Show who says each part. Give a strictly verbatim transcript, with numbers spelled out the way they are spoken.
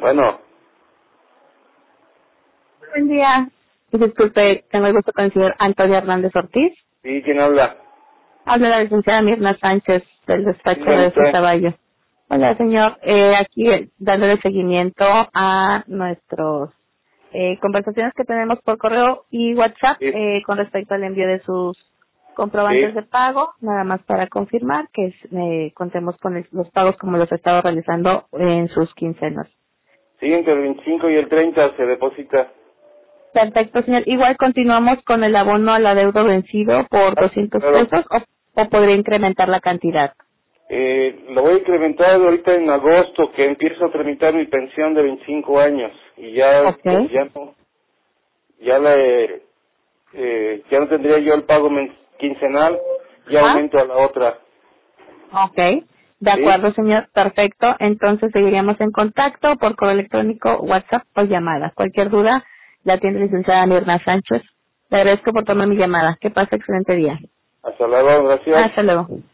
Speaker 1: Bueno,
Speaker 2: Buen día. Disculpe, tengo el gusto con el señor Antonio Hernández Ortiz.
Speaker 1: ¿sí? ¿Quién habla?
Speaker 2: Habla la licenciada Mirna Sánchez del despacho
Speaker 1: Dígame
Speaker 2: de su
Speaker 1: usted.
Speaker 2: caballo. Hola, señor. Eh, aquí eh, dándole seguimiento a nuestros eh, conversaciones que tenemos por correo y WhatsApp
Speaker 1: Sí,
Speaker 2: eh, con respecto al envío de sus comprobantes
Speaker 1: sí.
Speaker 2: de pago, nada más para confirmar que es, eh, contemos con el- los pagos como los he estado realizando en sus quincenas.
Speaker 1: Sí, entre el veinticinco y el treinta se deposita.
Speaker 2: Perfecto, señor. Igual continuamos con el abono al adeudo vencido por
Speaker 1: Ah,
Speaker 2: doscientos
Speaker 1: claro.
Speaker 2: pesos o, o podría incrementar la cantidad.
Speaker 1: Eh, lo voy a incrementar ahorita en agosto, que empiezo a tramitar mi pensión de veinticinco años. Y ya,
Speaker 2: Ok,
Speaker 1: como ya no, ya le, eh, ya no tendría yo el pago men- quincenal, ya
Speaker 2: ajá,
Speaker 1: aumento a la otra.
Speaker 2: ok. De
Speaker 1: ¿Sí?
Speaker 2: acuerdo, señor. Perfecto. Entonces seguiríamos en contacto por correo electrónico, WhatsApp o llamada. Cualquier duda, la tiene licenciada Mirna Sánchez. Le agradezco por tomar mi llamada. Que pase excelente día.
Speaker 1: Hasta luego, gracias.
Speaker 2: Hasta luego.